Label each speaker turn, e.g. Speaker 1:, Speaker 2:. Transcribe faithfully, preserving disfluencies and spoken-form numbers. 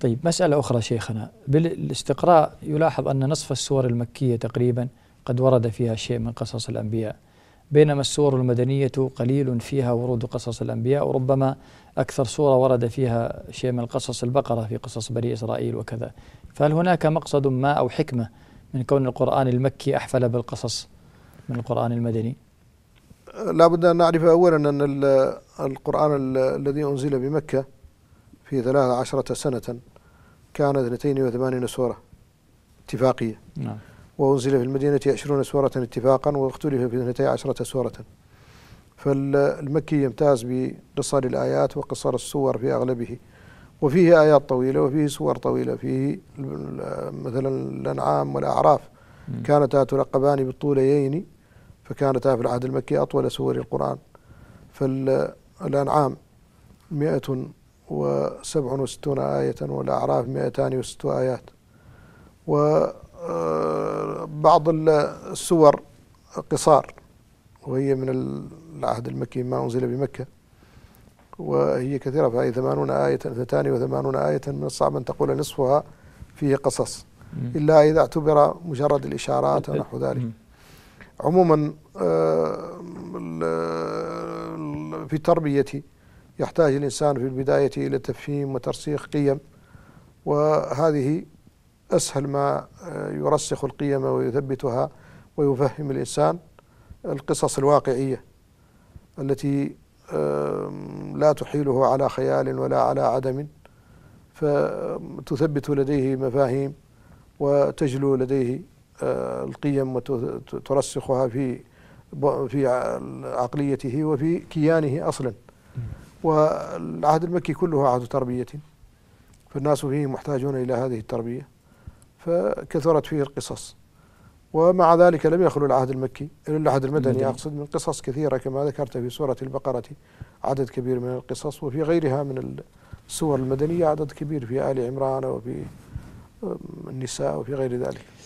Speaker 1: طيب مسألة أخرى شيخنا، بالاستقراء يلاحظ أن نصف السور المكية تقريبا قد ورد فيها شيء من قصص الأنبياء، بينما السور المدنية قليل فيها ورود قصص الأنبياء، وربما أكثر سورة ورد فيها شيء من قصص البقرة في قصص بني إسرائيل وكذا. فهل هناك مقصد ما أو حكمة من كون القرآن المكي أحفل بالقصص من القرآن المدني؟
Speaker 2: لا بد أن نعرف أولا أن القرآن الذي أنزل بمكة في ثلاث عشرة سنة كانت اثنتين وثمانين سورة اتفاقية،
Speaker 1: نعم.
Speaker 2: وأنزل في المدينة عشرون سورة اتفاقا، واختلف في اثنتي عشرة سورة. فالمكي يمتاز بقصر الآيات وقصر السور في أغلبه، وفيه آيات طويلة وفيه سور طويلة. فيه مثلا الأنعام والأعراف كانتا تلقبان بالطوليين، فكانتا في العهد المكي أطول سور القرآن. فالأنعام مئة وسبع وستون آية، والأعراف مئتان وست آيات. وبعض السور قصار وهي من العهد المكي ما أنزل بمكة، وهي كثيرة، فهي ثمانون آية، اثنتان وثمانون آية، من الصعب أن تقول نصفها فيه قصص إلا إذا اعتبر مجرد الإشارات ونحو ذلك. عموما في التربية يحتاج الإنسان في البداية إلى تفهيم وترسيخ قيم، وهذه أسهل ما يرسخ القيم ويثبتها ويفهم الإنسان القصص الواقعية التي لا تحيله على خيال ولا على عدم، فتثبت لديه مفاهيم وتجلو لديه القيم وترسخها في في عقليته وفي كيانه أصلا. والعهد المكي كله عهد تربية، فالناس فيه محتاجون إلى هذه التربية، فكثرت فيه القصص. ومع ذلك لم يخلو العهد المكي إلا العهد المدني أقصد من قصص كثيرة، كما ذكرت في سورة البقرة عدد كبير من القصص، وفي غيرها من السور المدنية عدد كبير، في آل عمران وفي النساء وفي غير ذلك.